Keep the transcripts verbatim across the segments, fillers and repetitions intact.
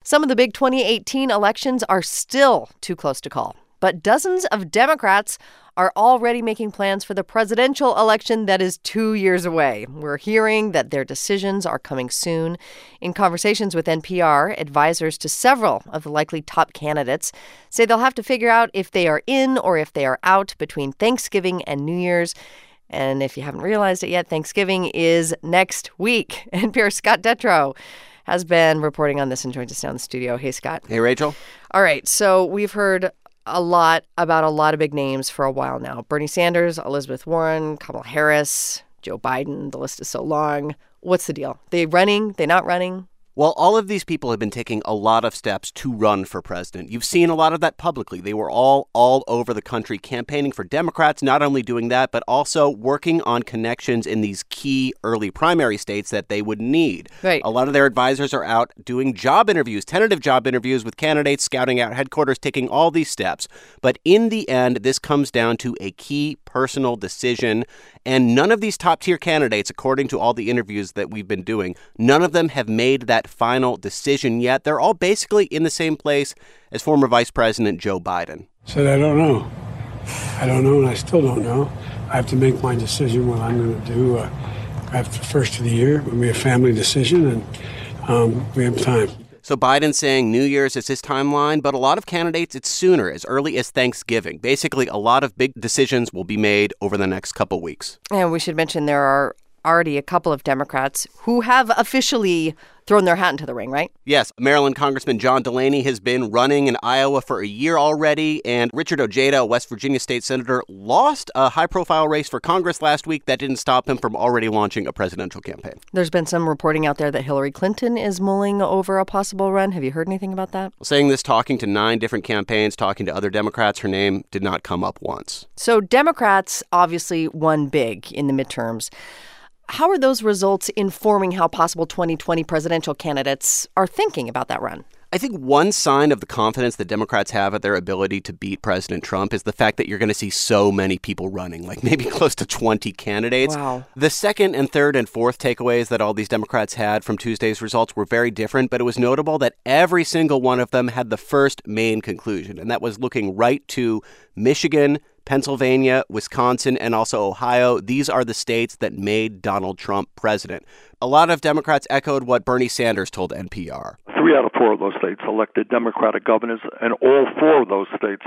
Some of the big twenty eighteen elections are still too close to call. But dozens of Democrats are already making plans for the presidential election that is two years away. We're hearing that their decisions are coming soon. In conversations with N P R, advisors to several of the likely top candidates say they'll have to figure out if they are in or if they are out between Thanksgiving and New Year's. And if you haven't realized it yet, Thanksgiving is next week. N P R's Scott Detrow has been reporting on this and joins us now in the studio. Hey, Scott. Hey, Rachel. All right. So we've heard a lot about a lot of big names for a while now. Bernie Sanders, Elizabeth Warren, Kamala Harris, Joe Biden. The list is so long. What's the deal? They running? They not running? Well, all of these people have been taking a lot of steps to run for president. You've seen a lot of that publicly. They were all all over the country campaigning for Democrats, not only doing that, but also working on connections in these key early primary states that they would need. Right. A lot of their advisors are out doing job interviews, tentative job interviews with candidates, scouting out headquarters, taking all these steps. But in the end, this comes down to a key personal decision. And none of these top-tier candidates, according to all the interviews that we've been doing, none of them have made that final decision yet. They're all basically in the same place as former Vice President Joe Biden. Said, I don't know. I don't know, and I still don't know. I have to make my decision what I'm going to do uh, after the first of the year. It'll be a family decision, and um, we have time. So Biden's saying New Year's is his timeline, but a lot of candidates, it's sooner, as early as Thanksgiving. Basically, a lot of big decisions will be made over the next couple weeks. And we should mention there are already a couple of Democrats who have officially thrown their hat into the ring, right? Yes. Maryland Congressman John Delaney has been running in Iowa for a year already. And Richard Ojeda, a West Virginia state senator, lost a high-profile race for Congress last week. That didn't stop him from already launching a presidential campaign. There's been some reporting out there that Hillary Clinton is mulling over a possible run. Have you heard anything about that? Saying this, talking to nine different campaigns, talking to other Democrats, her name did not come up once. So Democrats obviously won big in the midterms. How are those results informing how possible twenty twenty presidential candidates are thinking about that run? I think one sign of the confidence that Democrats have at their ability to beat President Trump is the fact that you're going to see so many people running, like maybe close to twenty candidates. Wow. The second and third and fourth takeaways that all these Democrats had from Tuesday's results were very different, but it was notable that every single one of them had the first main conclusion, and that was looking right to Michigan, Pennsylvania, Wisconsin, and also Ohio. These are the states that made Donald Trump president. A lot of Democrats echoed what Bernie Sanders told N P R. Three out of four of those states elected Democratic governors, and all four of those states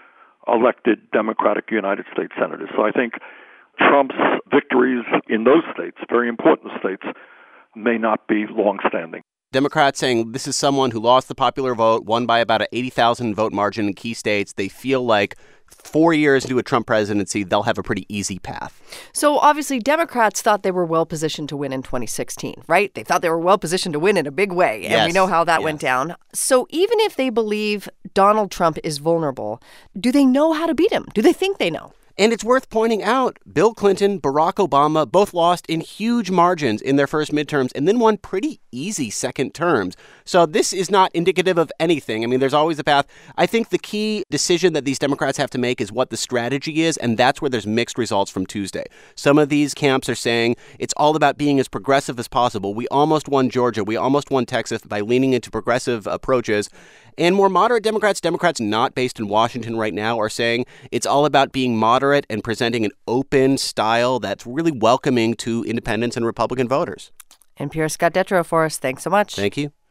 elected Democratic United States senators. So I think Trump's victories in those states, very important states, may not be longstanding. Democrats saying this is someone who lost the popular vote, won by about an eighty thousand vote margin in key states. They feel like four years into a Trump presidency, they'll have a pretty easy path. So obviously Democrats thought they were well positioned to win in twenty sixteen, right? They thought they were well positioned to win in a big way. And yes. we know how that yes. went down. So even if they believe Donald Trump is vulnerable, do they know how to beat him? Do they think they know? And it's worth pointing out, Bill Clinton, Barack Obama both lost in huge margins in their first midterms and then won pretty easy second terms. So this is not indicative of anything. I mean, there's always a path. I think the key decision that these Democrats have to make is what the strategy is, and that's where there's mixed results from Tuesday. Some of these camps are saying it's all about being as progressive as possible. We almost won Georgia. We almost won Texas by leaning into progressive approaches. And more moderate Democrats, Democrats not based in Washington right now, are saying it's all about being moderate and presenting an open style that's really welcoming to independents and Republican voters. N P R's Scott Detrow for us. Thanks so much. Thank you.